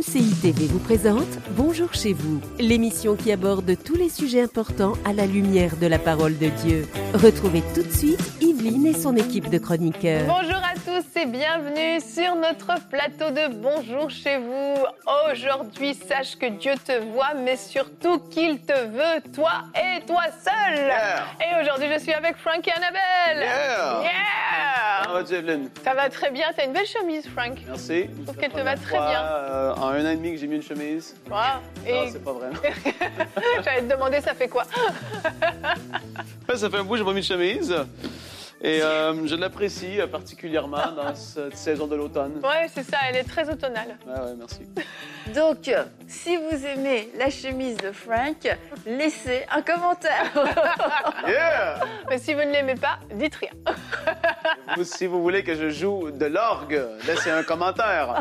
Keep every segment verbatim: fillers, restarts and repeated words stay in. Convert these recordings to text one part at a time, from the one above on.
C I T V vous présente Bonjour chez vous, l'émission qui aborde tous les sujets importants à la lumière de la parole de Dieu. Retrouvez tout de suite Yveline et son équipe de chroniqueurs. Bonjour à tous et bienvenue sur notre plateau de Bonjour chez vous. Aujourd'hui, sache que Dieu te voit, mais surtout qu'il te veut, toi et toi seul. Yeah. Et aujourd'hui, je suis avec Frank et Annabelle. Yeah! Yeah! Comment vas-tu, Evelyne? Ça va très bien, t'as une belle chemise, Frank. Merci. Je trouve C'est qu'elle la te va première très fois, bien. Euh, en un an et demi que j'ai mis une chemise. Wow. Et... Et Non, c'est pas vrai. j'allais te demander, ça fait quoi? Ouais, ça fait un bout que j'ai pas mis de chemise. Et euh, je l'apprécie particulièrement dans cette saison de l'automne. Ouais, c'est ça, elle est très automnale. Ouais, ouais, merci. Donc, si vous aimez la chemise de Frank, laissez un commentaire. Yeah! Mais si vous ne l'aimez pas, dites rien. Vous, si vous voulez que je joue de l'orgue, laissez un commentaire.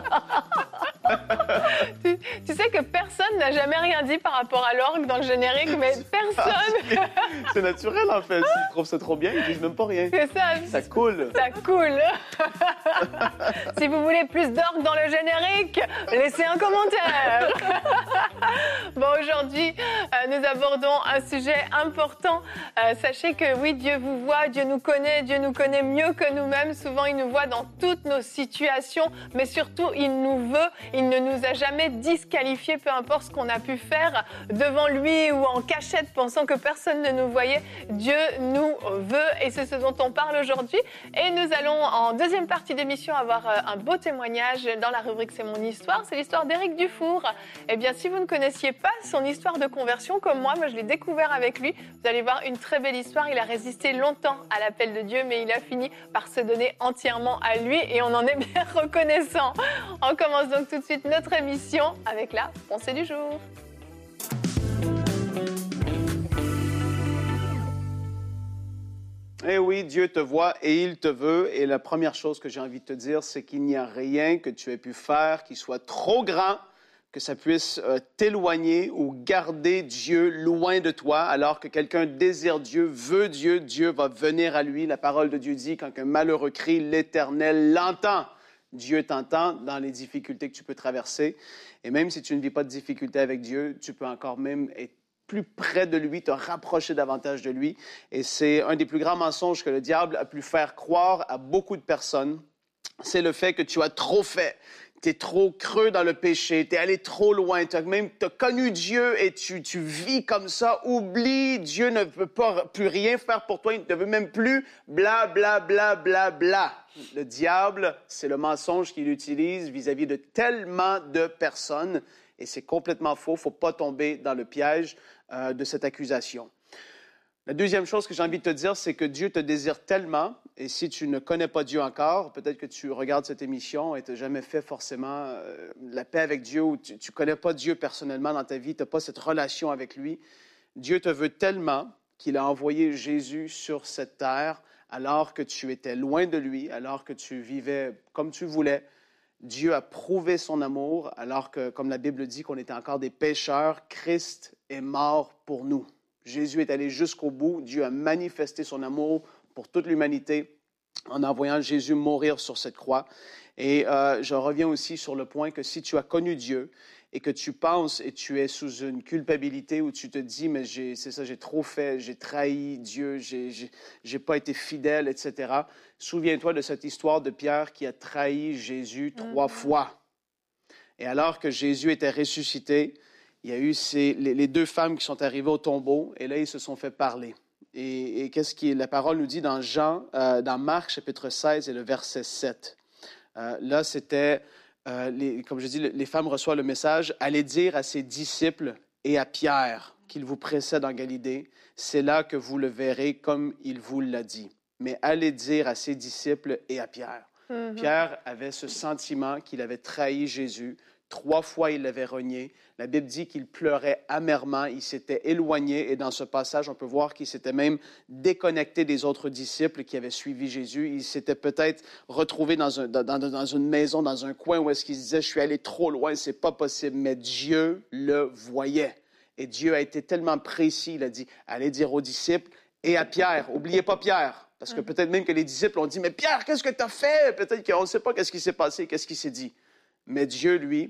tu, tu sais que personne n'a jamais rien dit par rapport à l'orgue dans le générique, mais personne. C'est naturel, en fait. S'ils trouvent ça trop bien, ils disent même pas rien. C'est ça. Ça coule. Ça coule. Si vous voulez plus d'orgue dans le générique, laissez un commentaire. Bon, aujourd'hui, euh, nous abordons un sujet important. Euh, sachez que oui, Dieu vous voit, Dieu nous connaît, Dieu nous connaît mieux que nous-mêmes. Souvent, il nous voit dans toutes nos situations, mais surtout, il nous veut. Il ne nous a jamais disqualifiés, peu importe ce qu'on a pu faire devant lui ou en cachette, pensant que personne ne nous voyait. Dieu nous veut et c'est ce dont on parle aujourd'hui. Et nous allons, en deuxième partie d'émission, avoir un beau témoignage dans la rubrique C'est mon histoire. C'est l'histoire d'Éric Dufour. Eh bien, si vous ne connaissiez pas son histoire de conversion, comme moi, moi je l'ai découvert avec lui. Vous allez voir une très belle histoire. Il a résisté longtemps à l'appel de Dieu, mais il a fini par se donner entièrement à lui et on en est bien reconnaissant. On commence donc tout de suite notre émission avec la pensée du jour. Eh oui, Dieu te voit et il te veut. Et la première chose que j'ai envie de te dire, c'est qu'il n'y a rien que tu aies pu faire qui soit trop grand, que ça puisse euh, t'éloigner ou garder Dieu loin de toi, alors que quelqu'un désire Dieu, veut Dieu, Dieu va venir à lui. La parole de Dieu dit, quand un malheureux crie, l'Éternel l'entend. Dieu t'entend dans les difficultés que tu peux traverser. Et même si tu ne vis pas de difficultés avec Dieu, tu peux encore même être plus près de lui, te rapprocher davantage de lui. Et c'est un des plus grands mensonges que le diable a pu faire croire à beaucoup de personnes. C'est le fait que tu as trop fait. Tu es trop creux dans le péché, tu es allé trop loin, tu as même t'as connu Dieu et tu, tu vis comme ça. Oublie, Dieu ne peut pas, plus rien faire pour toi, il ne te veut même plus, bla, bla, bla, bla, bla. Le diable, c'est le mensonge qu'il utilise vis-à-vis de tellement de personnes et c'est complètement faux. Il ne faut pas tomber dans le piège euh, de cette accusation. La deuxième chose que j'ai envie de te dire, c'est que Dieu te désire tellement, et si tu ne connais pas Dieu encore, peut-être que tu regardes cette émission et tu n'as jamais fait forcément euh, la paix avec Dieu, ou tu ne connais pas Dieu personnellement dans ta vie, tu n'as pas cette relation avec lui. Dieu te veut tellement qu'il a envoyé Jésus sur cette terre alors que tu étais loin de lui, alors que tu vivais comme tu voulais. Dieu a prouvé son amour alors que, comme la Bible dit, qu'on était encore des pécheurs, Christ est mort pour nous. Jésus est allé jusqu'au bout. Dieu a manifesté son amour pour toute l'humanité en envoyant Jésus mourir sur cette croix. Et euh, je reviens aussi sur le point que si tu as connu Dieu et que tu penses et tu es sous une culpabilité où tu te dis, mais j'ai, c'est ça, j'ai trop fait, j'ai trahi Dieu, j'ai, j'ai, j'ai pas été fidèle, et cetera. Souviens-toi de cette histoire de Pierre qui a trahi Jésus trois mm-hmm. fois. Et alors que Jésus était ressuscité, il y a eu ces, les, les deux femmes qui sont arrivées au tombeau et là, ils se sont fait parler. Et, et qu'est-ce que la parole nous dit dans Jean, euh, dans Marc, chapitre seize et le verset sept. Euh, là, c'était, euh, les, comme je dis, les femmes reçoivent le message, allez dire à ses disciples et à Pierre qu'il vous précède en Galilée. C'est là que vous le verrez comme il vous l'a dit. Mais allez dire à ses disciples et à Pierre. Mm-hmm. Pierre avait ce sentiment qu'il avait trahi Jésus. Trois fois, il l'avait renié. La Bible dit qu'il pleurait amèrement, il s'était éloigné. Et dans ce passage, on peut voir qu'il s'était même déconnecté des autres disciples qui avaient suivi Jésus. Il s'était peut-être retrouvé dans, un, dans, dans une maison, dans un coin où est-ce qu'il se disait « Je suis allé trop loin, c'est pas possible. » Mais Dieu le voyait. Et Dieu a été tellement précis, il a dit « Allez dire aux disciples et à Pierre. » N'oubliez pas Pierre. Parce que peut-être même que les disciples ont dit « Mais Pierre, qu'est-ce que tu as fait? » Peut-être qu'on ne sait pas qu'est-ce qui s'est passé, qu'est-ce qui s'est dit. Mais Dieu, lui,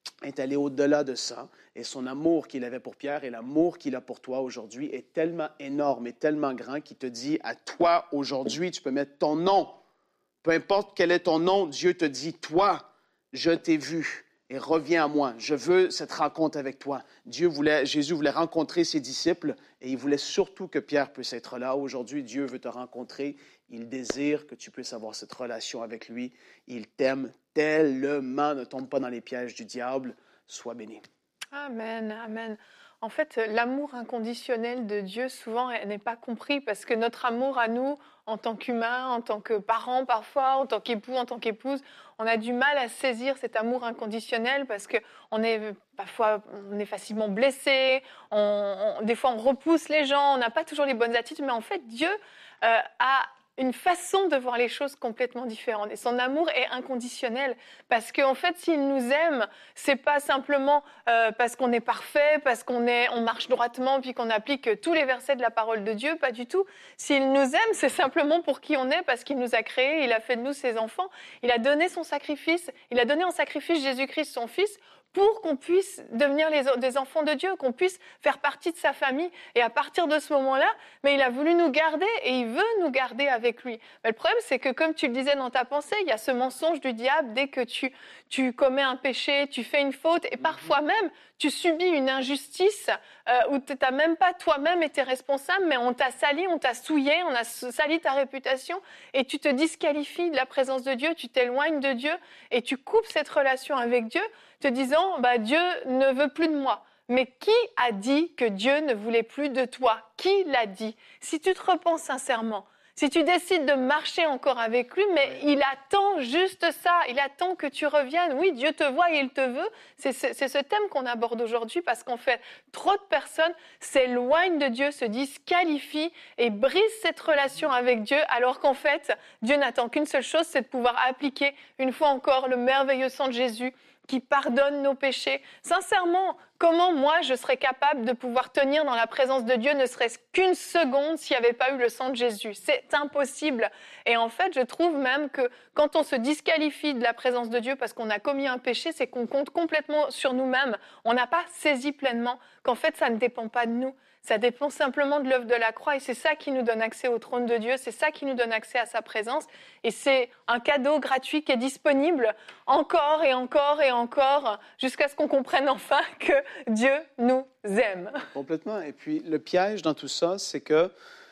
est allé au-delà de ça. Et son amour qu'il avait pour Pierre et l'amour qu'il a pour toi aujourd'hui est tellement énorme et tellement grand qu'il te dit à toi aujourd'hui, tu peux mettre ton nom. Peu importe quel est ton nom, Dieu te dit, toi, je t'ai vu et reviens à moi. Je veux cette rencontre avec toi. Dieu voulait, Jésus voulait rencontrer ses disciples et il voulait surtout que Pierre puisse être là. Aujourd'hui, Dieu veut te rencontrer. Il désire que tu puisses avoir cette relation avec lui. Il t'aime tellement. Ne tombe pas dans les pièges du diable. Sois béni. Amen, amen. En fait, l'amour inconditionnel de Dieu, souvent, n'est pas compris parce que notre amour à nous, en tant qu'humains, en tant que parents parfois, en tant qu'époux, en tant qu'épouse, on a du mal à saisir cet amour inconditionnel parce qu'on est parfois on est facilement blessé, on, on, des fois on repousse les gens, on n'a pas toujours les bonnes attitudes, mais en fait, Dieu euh, a une façon de voir les choses complètement différente. Et son amour est inconditionnel. Parce qu'en fait, s'il nous aime, c'est pas simplement euh, parce qu'on est parfait, parce qu'on est, on marche droitement, puis qu'on applique tous les versets de la parole de Dieu. Pas du tout. S'il nous aime, c'est simplement pour qui on est, parce qu'il nous a créés, il a fait de nous ses enfants. Il a donné son sacrifice. Il a donné en sacrifice Jésus-Christ, son Fils, pour qu'on puisse devenir les, des enfants de Dieu, qu'on puisse faire partie de sa famille. Et à partir de ce moment-là, mais il a voulu nous garder et il veut nous garder avec lui. Mais le problème, c'est que comme tu le disais dans ta pensée, il y a ce mensonge du diable dès que tu, tu commets un péché, tu fais une faute et parfois même tu subis une injustice euh, où tu n'as même pas toi-même été responsable, mais on t'a sali, on t'a souillé, on a sali ta réputation et tu te disqualifies de la présence de Dieu, tu t'éloignes de Dieu et tu coupes cette relation avec Dieu te disant bah, « Dieu ne veut plus de moi ». Mais qui a dit que Dieu ne voulait plus de toi? Qui l'a dit? Si tu te repens sincèrement, si tu décides de marcher encore avec lui, mais il attend juste ça, il attend que tu reviennes. Oui, Dieu te voit et il te veut. C'est ce, c'est ce thème qu'on aborde aujourd'hui parce qu'en fait, trop de personnes s'éloignent de Dieu, se disqualifient et brisent cette relation avec Dieu, alors qu'en fait, Dieu n'attend qu'une seule chose, c'est de pouvoir appliquer une fois encore le merveilleux sang de Jésus qui pardonne nos péchés. Sincèrement, comment moi je serais capable de pouvoir tenir dans la présence de Dieu ne serait-ce qu'une seconde s'il n'y avait pas eu le sang de Jésus? C'est impossible. Et en fait, je trouve même que quand on se disqualifie de la présence de Dieu parce qu'on a commis un péché, c'est qu'on compte complètement sur nous-mêmes. On n'a pas saisi pleinement qu'en fait, ça ne dépend pas de nous. Ça dépend simplement de l'œuvre de la croix et c'est ça qui nous donne accès au trône de Dieu, c'est ça qui nous donne accès à sa présence et c'est un cadeau gratuit qui est disponible encore et encore et encore jusqu'à ce qu'on comprenne enfin que Dieu nous aime. Complètement. Et puis le piège dans tout ça, c'est que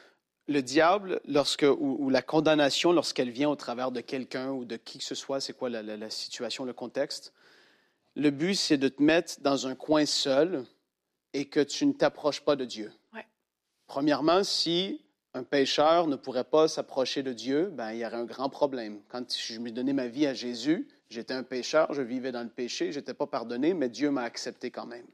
le diable, lorsque, ou, ou la condamnation, lorsqu'elle vient au travers de quelqu'un ou de qui que ce soit, c'est quoi la, la, la situation, le contexte, le but c'est de te mettre dans un coin seul et que tu ne t'approches pas de Dieu. Ouais. Premièrement, si un pécheur ne pourrait pas s'approcher de Dieu, ben, il y aurait un grand problème. Quand je me donnais ma vie à Jésus, j'étais un pécheur, je vivais dans le péché, je n'étais pas pardonné, mais Dieu m'a accepté quand même.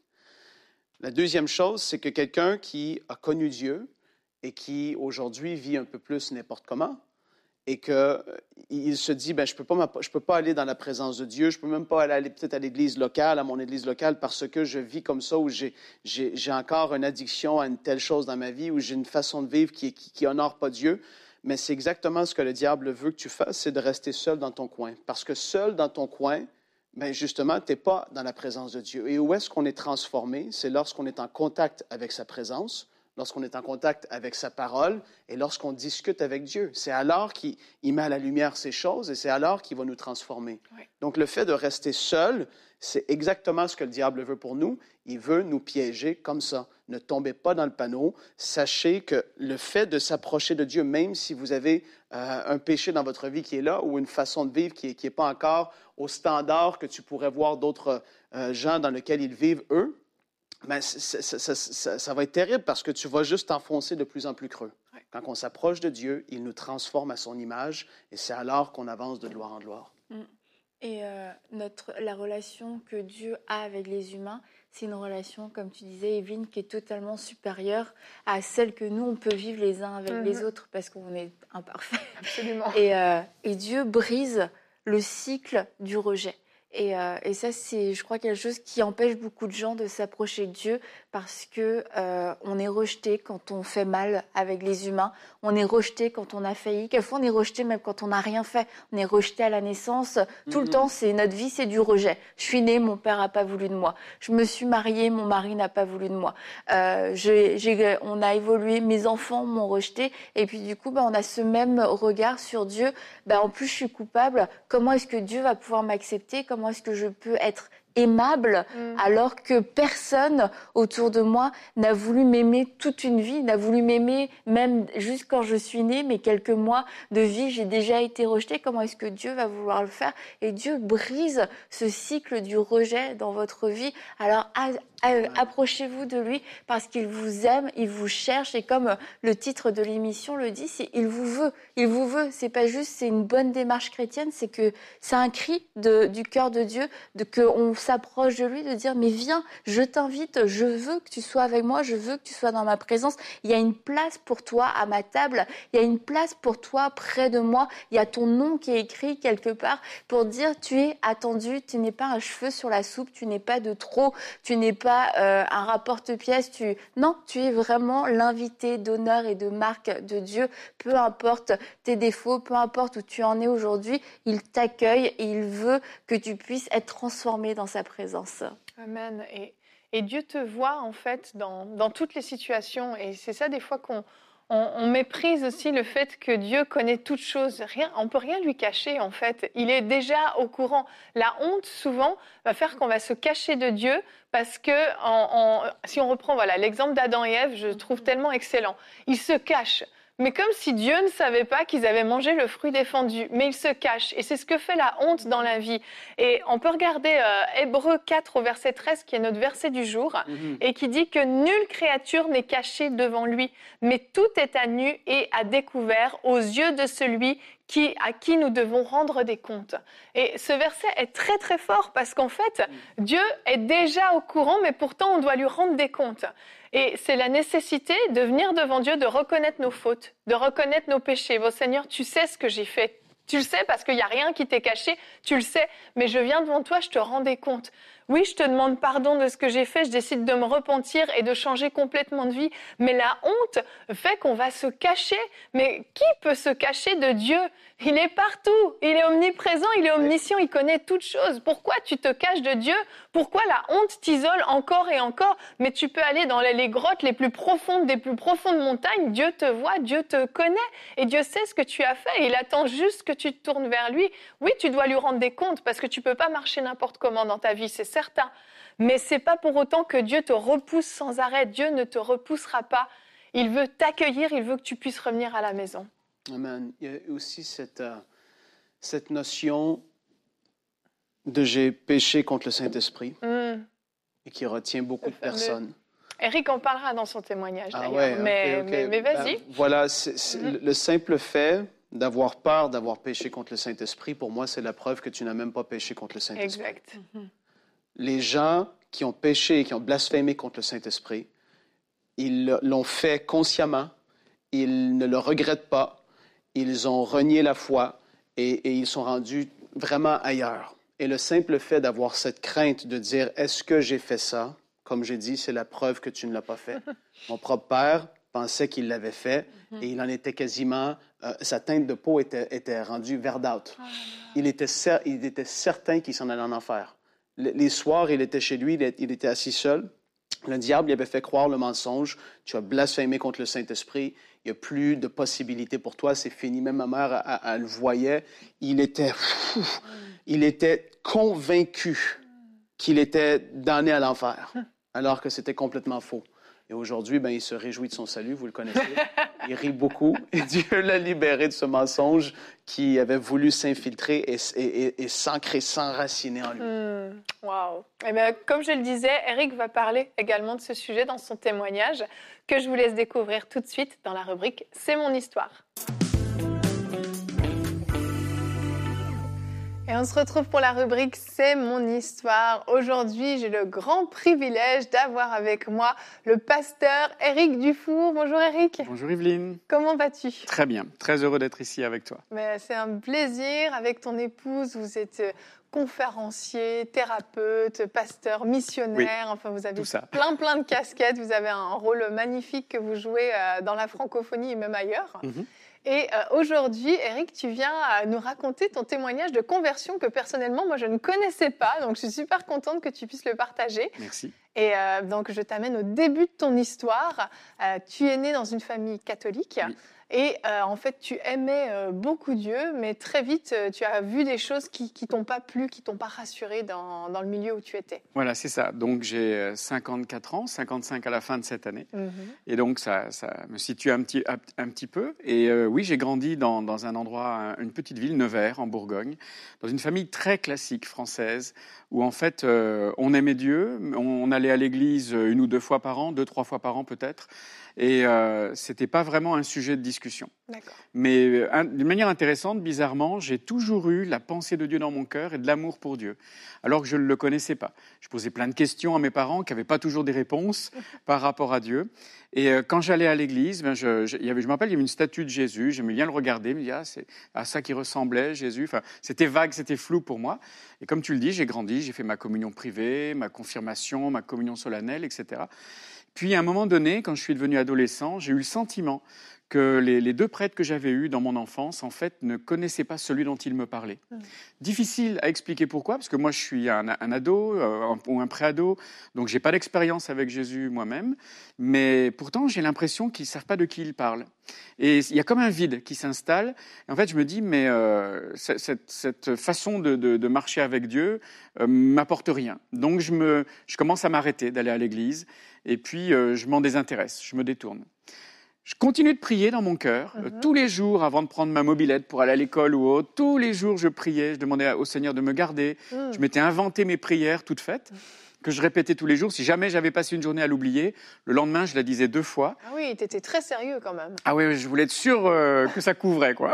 La deuxième chose, c'est que quelqu'un qui a connu Dieu et qui, aujourd'hui, vit un peu plus n'importe comment, et qu'il se dit, ben, je ne peux, peux pas aller dans la présence de Dieu, je ne peux même pas aller peut-être à l'église locale, à mon église locale, parce que je vis comme ça, ou j'ai, j'ai, j'ai encore une addiction à une telle chose dans ma vie, ou j'ai une façon de vivre qui, qui, qui honore pas Dieu. Mais c'est exactement ce que le diable veut que tu fasses, c'est de rester seul dans ton coin. Parce que seul dans ton coin, ben justement, tu n'es pas dans la présence de Dieu. Et où est-ce qu'on est transformé? C'est lorsqu'on est en contact avec sa présence, lorsqu'on est en contact avec sa parole et lorsqu'on discute avec Dieu. C'est alors qu'il il met à la lumière ces choses et c'est alors qu'il va nous transformer. Oui. Donc, le fait de rester seul, c'est exactement ce que le diable veut pour nous. Il veut nous piéger comme ça. Ne tombez pas dans le panneau. Sachez que le fait de s'approcher de Dieu, même si vous avez euh, un péché dans votre vie qui est là ou une façon de vivre qui n'est qui est pas encore au standard que tu pourrais voir d'autres euh, gens dans lesquels ils vivent, eux, ben, ça, ça, ça, ça va être terrible parce que tu vas juste t'enfoncer de plus en plus creux. Ouais. Quand on s'approche de Dieu, il nous transforme à son image et c'est alors qu'on avance de gloire en gloire. Et euh, notre, la relation que Dieu a avec les humains, c'est une relation, comme tu disais, Evelyne, qui est totalement supérieure à celle que nous, on peut vivre les uns avec mm-hmm. les autres parce qu'on est imparfaits. Absolument. Et, euh, et Dieu brise le cycle du rejet. Et, euh, et ça, c'est, je crois, quelque chose qui empêche beaucoup de gens de s'approcher de Dieu parce que euh, on est rejeté quand on fait mal avec les humains. On est rejeté quand on a failli. Quelquefois, on est rejeté même quand on n'a rien fait. On est rejeté à la naissance. Tout mm-hmm. le temps, c'est notre vie, c'est du rejet. Je suis née, mon père n'a pas voulu de moi. Je me suis mariée, mon mari n'a pas voulu de moi. Euh, j'ai, j'ai, on a évolué, mes enfants m'ont rejeté. Et puis du coup, bah, on a ce même regard sur Dieu. Bah, en plus, je suis coupable. Comment est-ce que Dieu va pouvoir m'accepter ? Comment est-ce que je peux être aimable mmh. alors que personne autour de moi n'a voulu m'aimer toute une vie, n'a voulu m'aimer même juste quand je suis née, mais quelques mois de vie, j'ai déjà été rejetée. Comment est-ce que Dieu va vouloir le faire ? Et Dieu brise ce cycle du rejet dans votre vie. Alors à, à, approchez-vous de lui parce qu'il vous aime, il vous cherche et comme le titre de l'émission le dit, c'est il vous veut, il vous veut. C'est pas juste, c'est une bonne démarche chrétienne, c'est que c'est un cri de, du cœur de Dieu, de que on s'approche de lui, de dire mais viens, je t'invite, je veux que tu sois avec moi, je veux que tu sois dans ma présence. Il y a une place pour toi à ma table, il y a une place pour toi près de moi, il y a ton nom qui est écrit quelque part pour dire tu es attendu, tu n'es pas un cheveu sur la soupe, tu n'es pas de trop, tu n'es pas euh, un rapporte-pièce, tu... non, tu es vraiment l'invité d'honneur et de marque de Dieu, peu importe tes défauts, peu importe où tu en es aujourd'hui, il t'accueille et il veut que tu puisses être transformé dans sa présence. Amen. Et, et Dieu te voit en fait dans, dans toutes les situations. Et c'est ça des fois qu'on on, on méprise aussi le fait que Dieu connaît toutes choses. Rien, on ne peut rien lui cacher en fait. Il est déjà au courant. La honte souvent va faire qu'on va se cacher de Dieu parce que en, en, si on reprend voilà, l'exemple d'Adam et Ève, je trouve tellement excellent. Ils se cachent. Mais comme si Dieu ne savait pas qu'ils avaient mangé le fruit défendu. Mais ils se cachent. Et c'est ce que fait la honte dans la vie. Et on peut regarder euh, Hébreux quatre au verset treize, qui est notre verset du jour, mm-hmm. et qui dit que nulle créature n'est cachée devant lui, mais tout est à nu et à découvert aux yeux de celui qui, à qui nous devons rendre des comptes. Et ce verset est très très fort parce qu'en fait, mm. Dieu est déjà au courant, mais pourtant on doit lui rendre des comptes. Et c'est la nécessité de venir devant Dieu, de reconnaître nos fautes, de reconnaître nos péchés. Bon Seigneur, tu sais ce que j'ai fait. Tu le sais parce qu'il n'y a rien qui t'est caché, tu le sais. Mais je viens devant toi, je te rends des comptes. Oui, je te demande pardon de ce que j'ai fait, je décide de me repentir et de changer complètement de vie. Mais la honte fait qu'on va se cacher. Mais qui peut se cacher de Dieu ? Il est partout, il est omniprésent, il est omniscient, il connaît toutes choses. Pourquoi tu te caches de Dieu ? Pourquoi la honte t'isole encore et encore ? Mais tu peux aller dans les grottes les plus profondes des plus profondes montagnes. Dieu te voit, Dieu te connaît et Dieu sait ce que tu as fait. Il attend juste que tu te tournes vers lui. Oui, tu dois lui rendre des comptes parce que tu peux pas marcher n'importe comment dans ta vie, c'est certain. Mais c'est pas pour autant que Dieu te repousse sans arrêt. Dieu ne te repoussera pas. Il veut t'accueillir, il veut que tu puisses revenir à la maison. Amen. Il y a aussi cette, euh, cette notion de j'ai péché contre le Saint-Esprit mm. et qui retient beaucoup de personnes. Éric en parlera dans son témoignage ah d'ailleurs, ouais, mais, okay, okay. mais, mais vas-y. Ben, voilà, c'est, c'est mm-hmm. le simple fait d'avoir peur d'avoir péché contre le Saint-Esprit, pour moi, c'est la preuve que tu n'as même pas péché contre le Saint-Esprit. Exact. Mm-hmm. Les gens qui ont péché et qui ont blasphémé contre le Saint-Esprit, ils l'ont fait consciemment, ils ne le regrettent pas, ils ont renié la foi et, et ils sont rendus vraiment ailleurs. Et le simple fait d'avoir cette crainte de dire « Est-ce que j'ai fait ça ?» Comme j'ai dit, c'est la preuve que tu ne l'as pas fait. Mon propre père pensait qu'il l'avait fait et il en était quasiment... Euh, sa teinte de peau était, était rendue verdâtre. Il était, cer- il était certain qu'il s'en allait en enfer. Le, les soirs, il était chez lui, il, il était assis seul. Le diable lui avait fait croire le mensonge. Tu as blasphémé contre le Saint-Esprit. Il n'y a plus de possibilités pour toi. C'est fini. Même ma mère, elle, elle le voyait. Il était fou. Il était convaincu qu'il était damné à l'enfer, alors que c'était complètement faux. Et aujourd'hui, ben, il se réjouit de son salut, vous le connaissez. Il rit beaucoup. Et Dieu l'a libéré de ce mensonge qui avait voulu s'infiltrer et, et, et, et s'ancrer, s'enraciner en lui. Mmh, wow. Eh bien, comme je le disais, Éric va parler également de ce sujet dans son témoignage que je vous laisse découvrir tout de suite dans la rubrique « C'est mon histoire ». Et on se retrouve pour la rubrique « C'est mon histoire ». Aujourd'hui, j'ai le grand privilège d'avoir avec moi le pasteur Éric Dufour. Bonjour Éric. Bonjour Yveline. Comment vas-tu ? Très bien, très heureux d'être ici avec toi. Mais c'est un plaisir. Avec ton épouse, vous êtes conférencier, thérapeute, pasteur, missionnaire. Oui, enfin, vous avez tout ça. plein, plein de casquettes. Vous avez un rôle magnifique que vous jouez euh, dans la francophonie et même ailleurs. Mm-hmm. Et euh, aujourd'hui, Éric, tu viens euh, nous raconter ton témoignage de conversion que personnellement, moi, je ne connaissais pas. Donc, je suis super contente que tu puisses le partager. Merci. Et euh, donc, je t'amène au début de ton histoire. Euh, tu es né dans une famille catholique. Oui. Et euh, en fait, tu aimais euh, beaucoup Dieu, mais très vite, euh, tu as vu des choses qui ne t'ont pas plu, qui ne t'ont pas rassuré dans, dans le milieu où tu étais. Voilà, c'est ça. Donc, j'ai cinquante-quatre ans, cinquante-cinq à la fin de cette année. Mm-hmm. Et donc, ça, ça me situe un petit, un, un petit peu. Et euh, oui, j'ai grandi dans, dans un endroit, une petite ville, Nevers, en Bourgogne, dans une famille très classique française, où en fait, euh, on aimait Dieu, on, on allait à l'église une ou deux fois par an, deux, trois fois par an peut-être. Et euh, ce n'était pas vraiment un sujet de discussion. D'accord. Mais un, d'une manière intéressante, bizarrement, j'ai toujours eu la pensée de Dieu dans mon cœur et de l'amour pour Dieu, alors que je ne le connaissais pas. Je posais plein de questions à mes parents qui n'avaient pas toujours des réponses par rapport à Dieu. Et euh, quand j'allais à l'église, ben je, je, il y avait, je me rappelle, il y avait une statue de Jésus. J'aimais bien le regarder, me dire ah, c'est à ça qui ressemblait Jésus. Enfin, c'était vague, c'était flou pour moi. Et comme tu le dis, j'ai grandi, j'ai fait ma communion privée, ma confirmation, ma communion solennelle, et cetera. Puis, à un moment donné, quand je suis devenu adolescent, j'ai eu le sentiment que les, les deux prêtres que j'avais eus dans mon enfance, en fait, ne connaissaient pas celui dont ils me parlaient. Mmh. Difficile à expliquer pourquoi, parce que moi, je suis un, un ado euh, un, ou un pré-ado, donc je n'ai pas d'expérience avec Jésus moi-même, mais pourtant, j'ai l'impression qu'ils ne savent pas de qui ils parlent. Et il y a comme un vide qui s'installe. Et en fait, je me dis, mais euh, cette, cette façon de, de, de marcher avec Dieu euh, m'apporte rien. Donc, je, me, je commence à m'arrêter d'aller à l'église, et puis euh, je m'en désintéresse, je me détourne. Je continue de prier dans mon cœur, mm-hmm. euh, tous les jours avant de prendre ma mobilette pour aller à l'école ou autre. Tous les jours, je priais, je demandais au Seigneur de me garder. Mm. Je m'étais inventé mes prières toutes faites, mm. que je répétais tous les jours. Si jamais j'avais passé une journée à l'oublier, le lendemain, je la disais deux fois. Ah oui, tu étais très sérieux quand même. Ah oui, je voulais être sûr euh, que ça couvrait, quoi.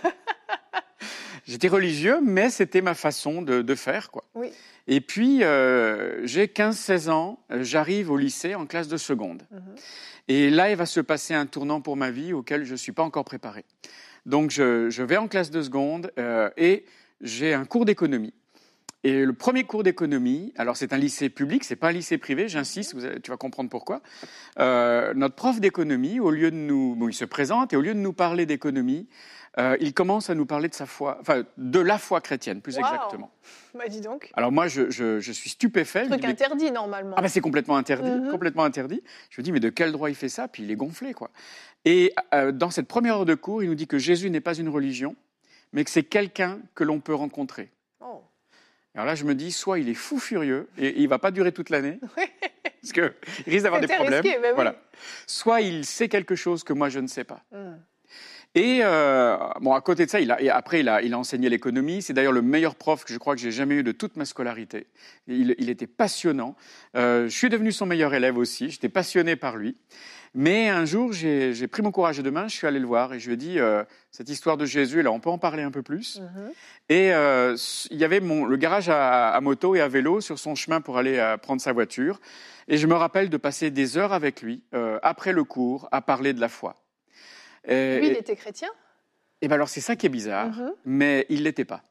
J'étais religieux, mais c'était ma façon de, de faire, quoi. Oui. Et puis, euh, j'ai quinze seize ans, j'arrive au lycée en classe de seconde. Mm-hmm. Et là, il va se passer un tournant pour ma vie auquel je ne suis pas encore préparé. Donc, je, je vais en classe de seconde euh, et j'ai un cours d'économie. Et le premier cours d'économie, alors c'est un lycée public, ce n'est pas un lycée privé, j'insiste, vous allez, tu vas comprendre pourquoi. Euh, notre prof d'économie, au lieu de nous, bon, il se présente et au lieu de nous parler d'économie, euh, il commence à nous parler de sa foi, enfin de la foi chrétienne, plus wow. exactement. Bah dis donc. Alors moi, je, je, je suis stupéfait. Truc interdit normalement. Ah ben c'est complètement interdit, mm-hmm. complètement interdit. Je me dis mais de quel droit il fait ça? Puis il est gonflé quoi. Et euh, dans cette première heure de cours, il nous dit que Jésus n'est pas une religion, mais que c'est quelqu'un que l'on peut rencontrer. Oh. Alors là, je me dis, soit il est fou furieux et il ne va pas durer toute l'année, parce qu'il risque d'avoir des problèmes. Risqué, bah oui. Voilà. Soit il sait quelque chose que moi, je ne sais pas. Mm. Et euh, bon, à côté de ça, il a, et après, il a, il a enseigné l'économie. C'est d'ailleurs le meilleur prof que je crois que j'ai jamais eu de toute ma scolarité. Il, il était passionnant. Euh, je suis devenu son meilleur élève aussi. J'étais passionné par lui. Mais un jour, j'ai, j'ai pris mon courage à deux mains, je suis allé le voir et je lui ai dit euh, cette histoire de Jésus, là, on peut en parler un peu plus. Mm-hmm. Et euh, il y avait mon, le garage à, à moto et à vélo sur son chemin pour aller euh, prendre sa voiture. Et je me rappelle de passer des heures avec lui, euh, après le cours, à parler de la foi. Et, lui, il était chrétien? Et ben alors, c'est ça qui est bizarre, mm-hmm. mais il ne l'était pas.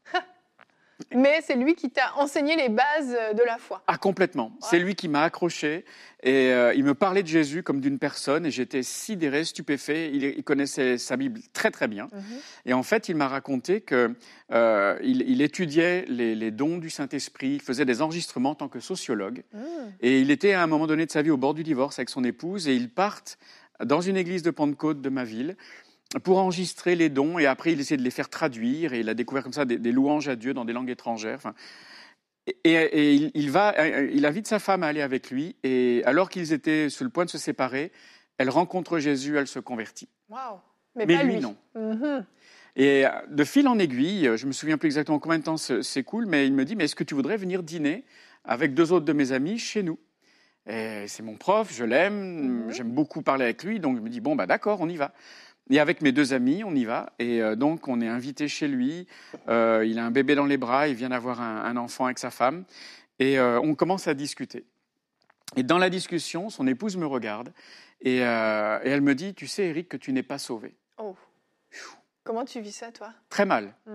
Mais c'est lui qui t'a enseigné les bases de la foi. Ah, complètement. Ouais. C'est lui qui m'a accroché et euh, il me parlait de Jésus comme d'une personne et j'étais sidéré, stupéfait. Il, il connaissait sa Bible très, très bien. Mm-hmm. Et en fait, il m'a raconté qu'il euh, il étudiait les, les dons du Saint-Esprit, il faisait des enregistrements en tant que sociologue. Mm. Et il était à un moment donné de sa vie au bord du divorce avec son épouse et ils partent dans une église de Pentecôte de ma ville pour enregistrer les dons, et après, il essaie de les faire traduire, et il a découvert comme ça des, des louanges à Dieu dans des langues étrangères. Enfin, et, et, et il, il, va, il invite sa femme à aller avec lui, et alors qu'ils étaient sur le point de se séparer, elle rencontre Jésus, elle se convertit. Waouh. Mais, Mais pas lui, lui, non. Mm-hmm. Et de fil en aiguille, je ne me souviens plus exactement combien de temps s'écoule, mais il me dit, mais est-ce que tu voudrais venir dîner avec deux autres de mes amis chez nous? Et c'est mon prof, je l'aime, mm-hmm. j'aime beaucoup parler avec lui, donc je me dis, bon, bah, d'accord, on y va. Et avec mes deux amis, on y va. Et euh, donc, on est invité chez lui. Euh, il a un bébé dans les bras. Il vient d'avoir un, un enfant avec sa femme. Et euh, on commence à discuter. Et dans la discussion, son épouse me regarde. Et, euh, et elle me dit, tu sais, Éric, que tu n'es pas sauvé. Oh. Comment tu vis ça, toi? Très mal. Mm.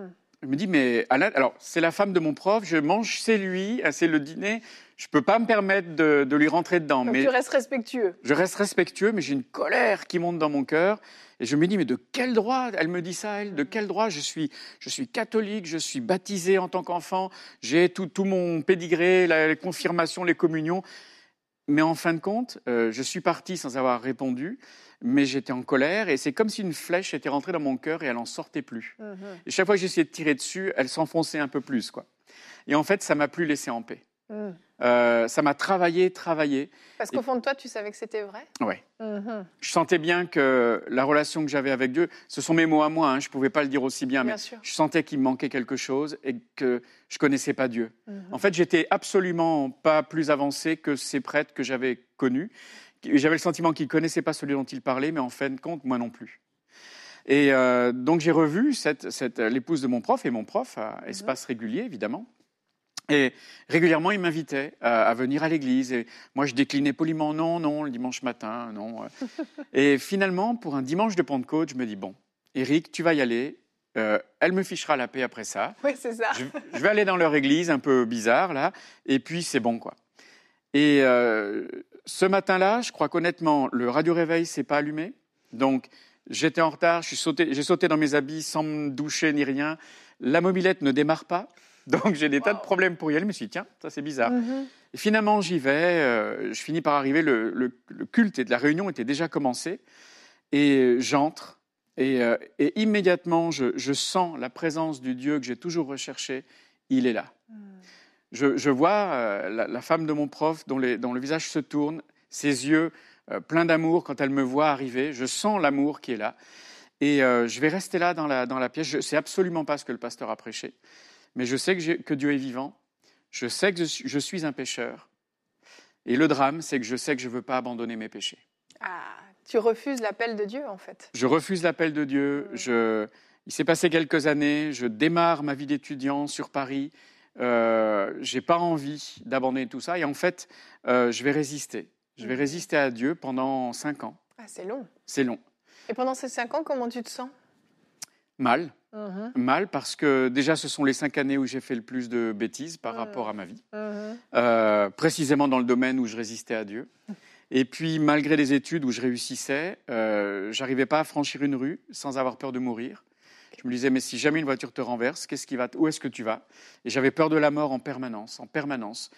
Je me dis, mais Alain, alors c'est la femme de mon prof, je mange chez lui, c'est le dîner, je ne peux pas me permettre de, de lui rentrer dedans. Donc mais tu restes respectueux. Je reste respectueux, mais j'ai une colère qui monte dans mon cœur. Et je me dis, mais de quel droit elle me dit ça, elle? De quel droit je suis, je suis catholique, je suis baptisé en tant qu'enfant, j'ai tout, tout mon pédigré, la, les confirmations, les communions. Mais en fin de compte, euh, je suis parti sans avoir répondu, mais j'étais en colère. Et c'est comme si une flèche était rentrée dans mon cœur et elle n'en sortait plus. Mm-hmm. Et chaque fois que j'essayais de tirer dessus, elle s'enfonçait un peu plus, quoi. Et en fait, ça ne m'a plus laissé en paix. Mm. Euh, ça m'a travaillé, travaillé. Parce qu'au et... fond de toi, tu savais que c'était vrai? Oui. Mm-hmm. Je sentais bien que la relation que j'avais avec Dieu, ce sont mes mots à moi, hein, je ne pouvais pas le dire aussi bien, bien mais sûr. Je sentais qu'il me manquait quelque chose et que je ne connaissais pas Dieu. Mm-hmm. En fait, j'étais absolument pas plus avancé que ces prêtres que j'avais connus. J'avais le sentiment qu'ils ne connaissaient pas celui dont ils parlaient, mais en fin de compte, moi non plus. Et euh, donc, j'ai revu cette, cette, l'épouse de mon prof et mon prof à mm-hmm. espace régulier, évidemment. Et régulièrement, il m'invitait à, à venir à l'église. Et moi, je déclinais poliment non, non, le dimanche matin, non. Et finalement, pour un dimanche de Pentecôte, je me dis, bon, Éric, tu vas y aller. Euh, elle me fichera la paix après ça. Oui, c'est ça. Je, je vais aller dans leur église, un peu bizarre, là. Et puis, c'est bon, quoi. Et euh, ce matin-là, je crois qu'honnêtement, le radio-réveil ne s'est pas allumé. Donc, j'étais en retard. Je suis sauté, j'ai sauté dans mes habits sans me doucher ni rien. La mobilette ne démarre pas. Donc, j'ai des wow. tas de problèmes pour y aller. Je me suis dit, tiens, ça, c'est bizarre. Mm-hmm. Et finalement, j'y vais. Euh, je finis par arriver. Le, le, le culte et la réunion était déjà commencé. Et j'entre. Et, euh, et immédiatement, je, je sens la présence du Dieu que j'ai toujours recherché. Il est là. Mm. Je, je vois euh, la, la femme de mon prof dont, les, dont le visage se tourne, ses yeux euh, pleins d'amour quand elle me voit arriver. Je sens l'amour qui est là. Et euh, je vais rester là dans la, dans la pièce. Je ne sais absolument pas ce que le pasteur a prêché. Mais je sais que, j'ai, que Dieu est vivant, je sais que je suis, je suis un pécheur. Et le drame, c'est que je sais que je ne veux pas abandonner mes péchés. Ah, tu refuses l'appel de Dieu, en fait. Je refuse l'appel de Dieu. Mmh. Je, il s'est passé quelques années, je démarre ma vie d'étudiant sur Paris. Euh, je n'ai pas envie d'abandonner tout ça. Et en fait, euh, je vais résister. Je vais mmh. résister à Dieu pendant cinq ans. Ah, c'est long. C'est long. Et pendant ces cinq ans, comment tu te sens? Mal. Mmh. Mal parce que déjà ce sont les cinq années où j'ai fait le plus de bêtises par mmh. rapport à ma vie, mmh. euh, précisément dans le domaine où je résistais à Dieu. Et puis malgré les études où je réussissais, euh, j'arrivais pas à franchir une rue sans avoir peur de mourir. Je me disais mais si jamais une voiture te renverse, qu'est-ce qui va t- où est-ce que tu vas? Et j'avais peur de la mort en permanence, en permanence.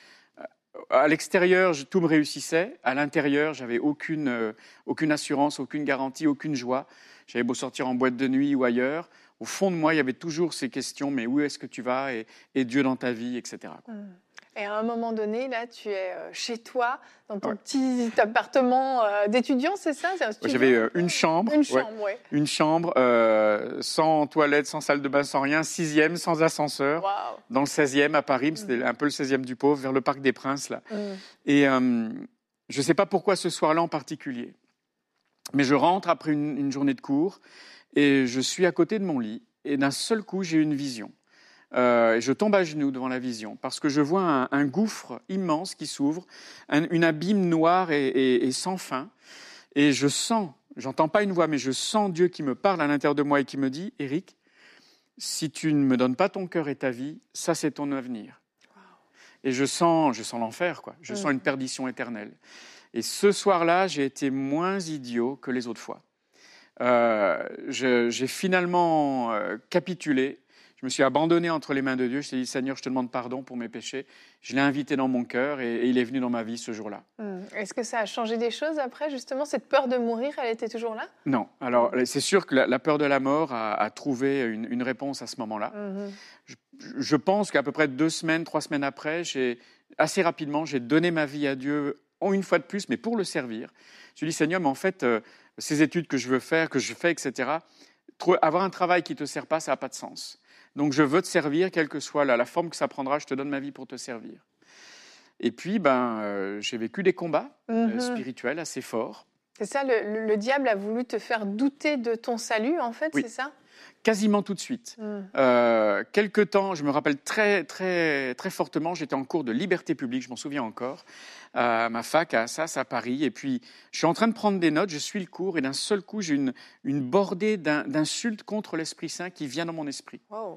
À l'extérieur, tout me réussissait. À l'intérieur, j'avais aucune, euh, aucune assurance, aucune garantie, aucune joie. J'avais beau sortir en boîte de nuit ou ailleurs. Au fond de moi, il y avait toujours ces questions, mais où est-ce que tu vas et, et Dieu dans ta vie, et cetera. Et à un moment donné, là, tu es chez toi, dans ton ouais. petit appartement d'étudiant, c'est ça? C'est un studio? J'avais euh, une chambre, une chambre, ouais. ouais. Une chambre euh, sans toilette, sans salle de bain, sans rien, sixième, sans ascenseur, wow. dans le seizième à Paris, c'était mmh. un peu le seizième du pauvre, vers le Parc des Princes, là. Mmh. Et euh, je ne sais pas pourquoi ce soir-là en particulier, mais je rentre après une, une journée de cours, et je suis à côté de mon lit, et d'un seul coup, j'ai une vision. Euh, et je tombe à genoux devant la vision, parce que je vois un, un gouffre immense qui s'ouvre, un, une abîme noire et, et, et sans fin. Et je sens, j'entends pas une voix, mais je sens Dieu qui me parle à l'intérieur de moi et qui me dit, « Éric, si tu ne me donnes pas ton cœur et ta vie, ça c'est ton avenir. Wow. » Et je sens, je sens l'enfer, quoi. Je mmh. sens une perdition éternelle. Et ce soir-là, j'ai été moins idiot que les autres fois. Euh, je, j'ai finalement euh, capitulé. Je me suis abandonné entre les mains de Dieu. Je t'ai dit, Seigneur, je te demande pardon pour mes péchés. Je l'ai invité dans mon cœur et, et il est venu dans ma vie ce jour-là. Mmh. Est-ce que ça a changé des choses après, justement? Cette peur de mourir, elle était toujours là? Non. Alors, mmh. c'est sûr que la, la peur de la mort a, a trouvé une, une réponse à ce moment-là. Mmh. Je, je pense qu'à peu près deux semaines, trois semaines après, j'ai, assez rapidement, j'ai donné ma vie à Dieu, une fois de plus, mais pour le servir. Je lui ai dit, Seigneur, mais en fait, euh, ces études que je veux faire, que je fais, et cetera, avoir un travail qui ne te sert pas, ça n'a pas de sens. Donc, je veux te servir, quelle que soit la, la forme que ça prendra, je te donne ma vie pour te servir. Et puis, ben, euh, j'ai vécu des combats mmh. euh, spirituels assez forts. C'est ça, le, le, le diable a voulu te faire douter de ton salut, en fait, oui. c'est ça? Quasiment tout de suite. Mmh. Euh, quelque temps, je me rappelle très, très, très fortement, j'étais en cours de liberté publique, je m'en souviens encore, à ma fac à Assas, à Paris. Et puis, je suis en train de prendre des notes, je suis le cours, et d'un seul coup, j'ai une, une bordée d'un, d'insultes contre l'Esprit Saint qui vient dans mon esprit. Wow.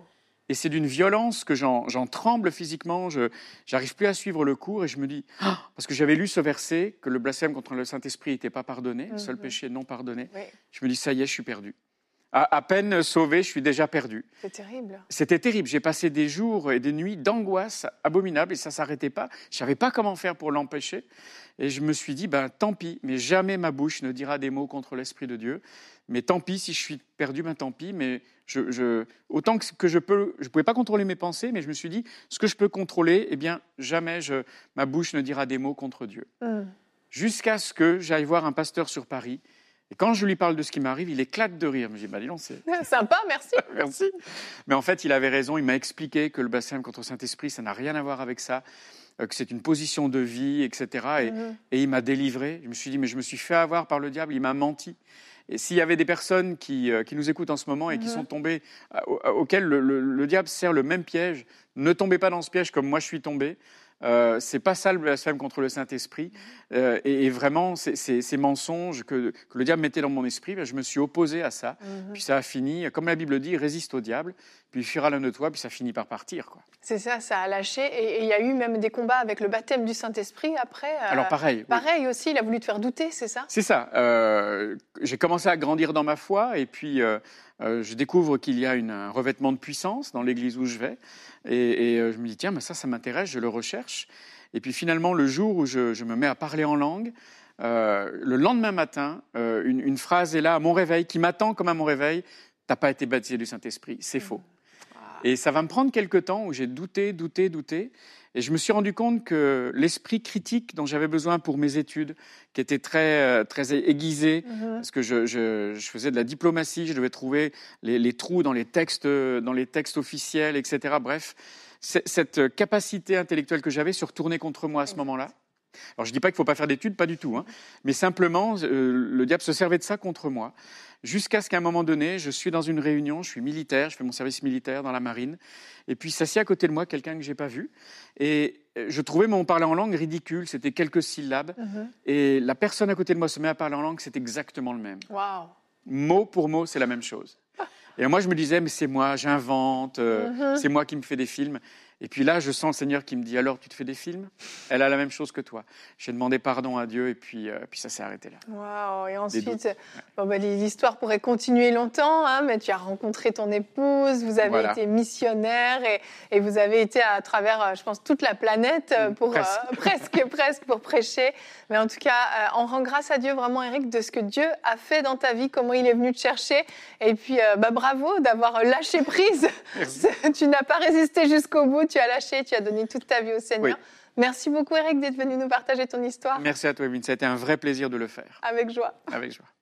Et c'est d'une violence que j'en, j'en tremble physiquement. Je n'arrive plus à suivre le cours et je me dis, oh, parce que j'avais lu ce verset, que le blasphème contre le Saint-Esprit n'était pas pardonné, le seul péché non pardonné. Oui. Je me dis, ça y est, je suis perdu. À, à peine sauvé, je suis déjà perdu. C'est terrible. C'était terrible. J'ai passé des jours et des nuits d'angoisse abominable et ça ne s'arrêtait pas. Je ne savais pas comment faire pour l'empêcher. Et je me suis dit, ben, tant pis, mais jamais ma bouche ne dira des mots contre l'Esprit de Dieu. Mais tant pis, si je suis perdu, ben tant pis. Mais je, je, autant que, que je peux, je ne pouvais pas contrôler mes pensées, mais je me suis dit, ce que je peux contrôler, eh bien, jamais je, ma bouche ne dira des mots contre Dieu. Mm. Jusqu'à ce que j'aille voir un pasteur sur Paris. Et quand je lui parle de ce qui m'arrive, il éclate de rire. Je me dis, bah dis donc, c'est... Sympa, merci. Merci. Mais en fait, il avait raison. Il m'a expliqué que le blasphème contre le Saint-Esprit, ça n'a rien à voir avec ça, euh, que c'est une position de vie, et cetera. Et, mm-hmm. et il m'a délivré. Je me suis dit, mais je me suis fait avoir par le diable. Il m'a menti. Et s'il y avait des personnes qui, euh, qui nous écoutent en ce moment et qui mm-hmm. sont tombées, euh, auxquelles le, le, le diable sert le même piège, ne tombez pas dans ce piège comme moi je suis tombé. Euh, c'est pas ça le blasphème contre le Saint-Esprit. Euh, et, et vraiment, c'est, c'est, ces mensonges que, que le diable mettait dans mon esprit, ben, je me suis opposé à ça. Mm-hmm. Puis ça a fini, comme la Bible dit, résiste au diable, puis il fuira l'un de toi, puis ça finit par partir, quoi. C'est ça, ça a lâché. Et il y a eu même des combats avec le baptême du Saint-Esprit après. Euh, Alors pareil. Pareil oui. aussi, il a voulu te faire douter, c'est ça ? C'est ça. Euh, j'ai commencé à grandir dans ma foi, et puis euh, euh, je découvre qu'il y a une, un revêtement de puissance dans l'église où je vais. Et, et euh, je me dis, tiens, mais ça, ça m'intéresse, je le recherche. Et puis finalement, le jour où je, je me mets à parler en langue, euh, le lendemain matin, euh, une, une phrase est là à mon réveil, qui m'attend comme à mon réveil, « T'as pas été baptisé du Saint-Esprit, c'est mmh. faux. Wow. » Et ça va me prendre quelques temps où j'ai douté, douté, douté. Et je me suis rendu compte que l'esprit critique dont j'avais besoin pour mes études, qui était très, très aiguisé, mmh. parce que je, je, je faisais de la diplomatie, je devais trouver les, les trous dans les textes, dans les textes officiels, et cetera. Bref, cette capacité intellectuelle que j'avais se retournait contre moi à ce moment-là. Alors, je ne dis pas qu'il ne faut pas faire d'études, pas du tout, hein, mais simplement, euh, le diable se servait de ça contre moi, jusqu'à ce qu'à un moment donné, je suis dans une réunion, je suis militaire, je fais mon service militaire dans la marine, et puis s'assied à côté de moi quelqu'un que je n'ai pas vu, et je trouvais mon parler en langue ridicule, c'était quelques syllabes, mm-hmm. et la personne à côté de moi se met à parler en langue, c'est exactement le même. Wow. Mot pour mot, c'est la même chose. Et moi, je me disais, mais c'est moi, j'invente, euh, mm-hmm. c'est moi qui me fais des films. Et puis là, je sens le Seigneur qui me dit, alors, tu te fais des films ? Elle a la même chose que toi. J'ai demandé pardon à Dieu et puis, euh, puis ça s'est arrêté là. Waouh. Et ensuite, bon, bah, l'histoire pourrait continuer longtemps, hein, mais tu as rencontré ton épouse, vous avez voilà. été missionnaire et, et vous avez été à travers, je pense, toute la planète pour presque, euh, presque, presque pour prêcher. Mais en tout cas, euh, on rend grâce à Dieu vraiment, Eric, de ce que Dieu a fait dans ta vie, comment il est venu te chercher. Et puis, euh, bah, bravo d'avoir lâché prise. Tu n'as pas résisté jusqu'au bout. Tu as lâché, tu as donné toute ta vie au Seigneur. Oui. Merci beaucoup, Eric, d'être venu nous partager ton histoire. Merci à toi, Evelyne. Ça a été un vrai plaisir de le faire. Avec joie. Avec joie.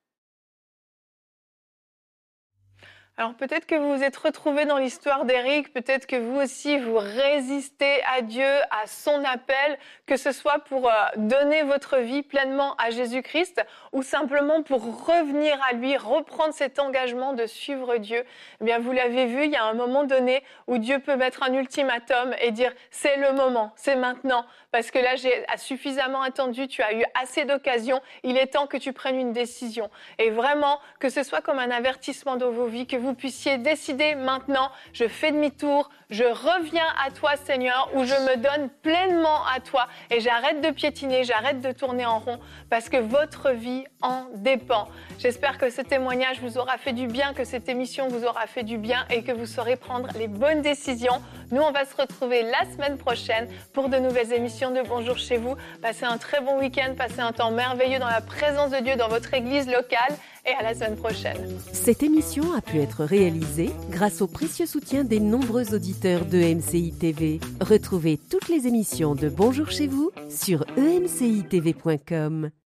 Alors peut-être que vous vous êtes retrouvés dans l'histoire d'Eric, peut-être que vous aussi vous résistez à Dieu, à son appel, que ce soit pour euh, donner votre vie pleinement à Jésus-Christ ou simplement pour revenir à lui, reprendre cet engagement de suivre Dieu. Eh bien, vous l'avez vu, il y a un moment donné où Dieu peut mettre un ultimatum et dire « c'est le moment, c'est maintenant ». Parce que là, j'ai suffisamment attendu, tu as eu assez d'occasions, il est temps que tu prennes une décision. Et vraiment, que ce soit comme un avertissement dans vos vies, que vous puissiez décider maintenant, je fais demi-tour, je reviens à toi Seigneur, ou je me donne pleinement à toi et j'arrête de piétiner, j'arrête de tourner en rond, parce que votre vie en dépend. J'espère que ce témoignage vous aura fait du bien, que cette émission vous aura fait du bien et que vous saurez prendre les bonnes décisions. Nous, on va se retrouver la semaine prochaine pour de nouvelles émissions de Bonjour chez vous. Passez un très bon week-end, passez un temps merveilleux dans la présence de Dieu dans votre église locale et à la semaine prochaine. Cette émission a pu être réalisée grâce au précieux soutien des nombreux auditeurs de E M C I T V. Retrouvez toutes les émissions de Bonjour chez vous sur e m c i t v point com.